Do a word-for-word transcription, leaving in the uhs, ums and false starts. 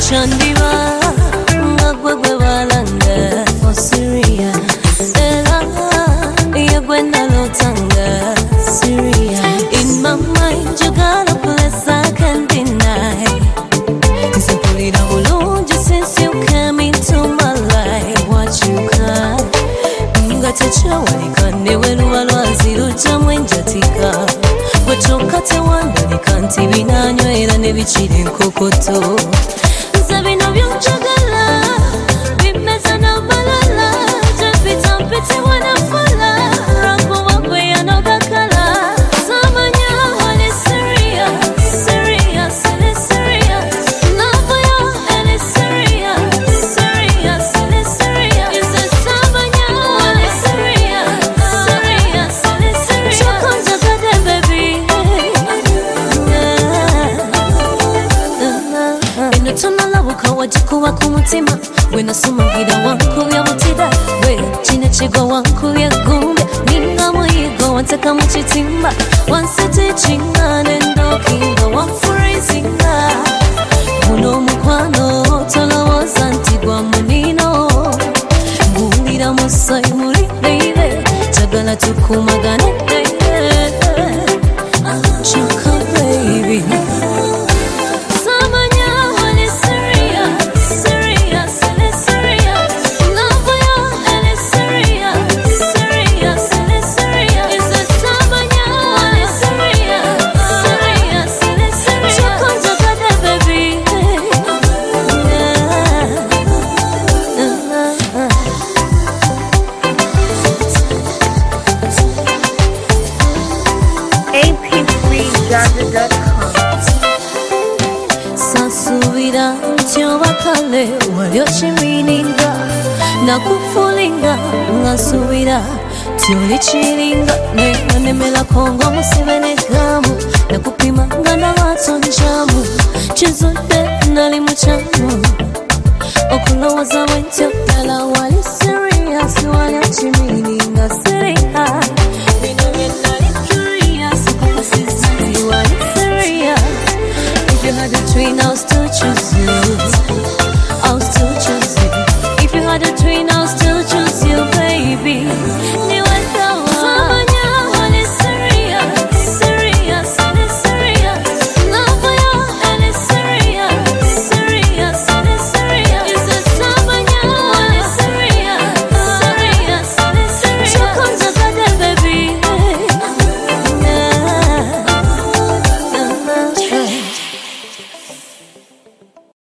Chandiva ngagwe balanga for Syria Ela yagwena lotanga Syria In my mind you got a place I can't deny Simply the alone just since you came into my life What you can Ngatecha walikane welu walwazi lucha mwenjatika Wechoka tewanda likanti binanywera nebichiri nkokoto Sabino byunjagala bimeza na balala Jepita mpiti wanafala Rambo wakwe yanogakala Samanya wali serious Serious, ele serious Love yo, ele serious Serious, ele serious Isa Samanya wali serious Serious, ele serious Chokonja kade baby Inutuna labuka wajikuwa kumutima Wena sumangira wanku ya mutida We chine chigo wanku ya gumbe Ninga muigo wantaka muchitimba Wansete chinga nendo kinga Wamfurizinga Uno mukwano Tola wazantigwa munino Ngulira musai muri baby Jagala tukumagane baby Chuka baby Sasubira ntyobakale walyochimininga Nakufulinga ngasubira tyolichiringa Nenemela kongo musibenekamu Nakupimanga na watonjamu Chizude nali muchamu Okulowoza wentyo dala wali serious Walyochimininga serious Binonye nali curious Consistency wali serious If you had a twin, I'll still choose you. I'll still choose you. If you had a twin, I'll still